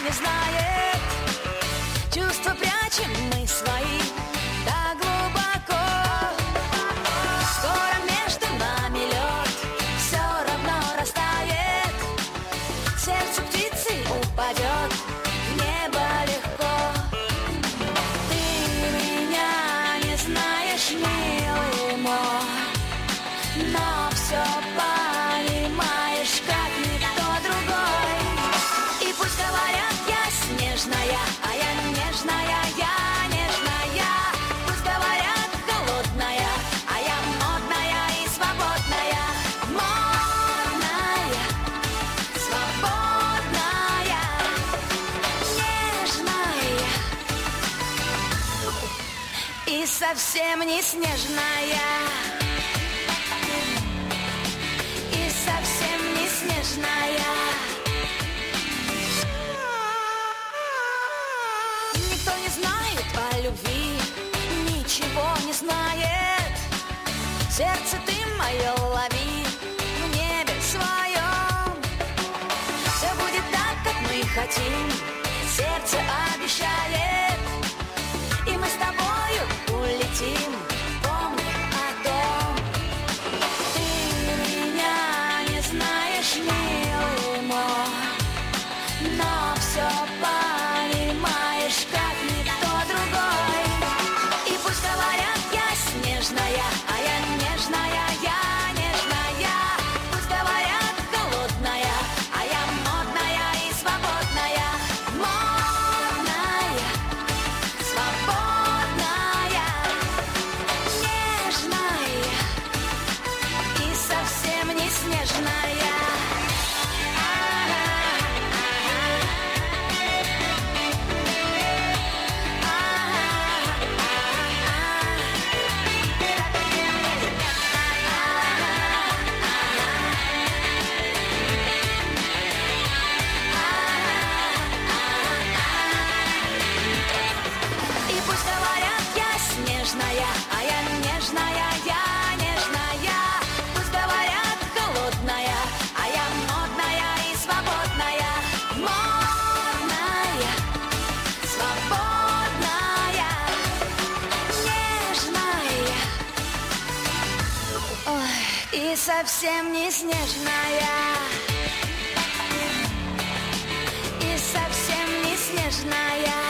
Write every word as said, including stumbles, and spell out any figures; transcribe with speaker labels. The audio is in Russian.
Speaker 1: не знает. Чувства прячем мы свои так глубоко. Скоро между нами лед все равно растает. Сердце птицы упадет в небо легко. Ты меня не знаешь, милый мой, но все понимаешь, как никто другой. И пусть говорят, я снежная, а я нежная, я нежная. Пусть говорят, голодная, а я модная и свободная. Модная, свободная, нежная и совсем не снежная. И совсем не снежная. Никто не знает о любви, ничего не знает. Сердце ты мое лови в небе своем. Все будет так, как мы хотим, сердце обещает. И мы с тобою улетим, помни о том. Ты меня не знаешь, милый мой, но все понимаешь, как никто другой. И пусть говорят, я снежная, а я нежная, я нежная. Пусть говорят, голодная, а я модная и свободная. Модная, свободная, нежная и совсем не снежная. И пусть говорят, я снежная, а я нежная, я нежная. Пусть говорят, голодная, а я модная и свободная. Модная, свободная, нежная, ой, и совсем не снежная. И совсем не снежная.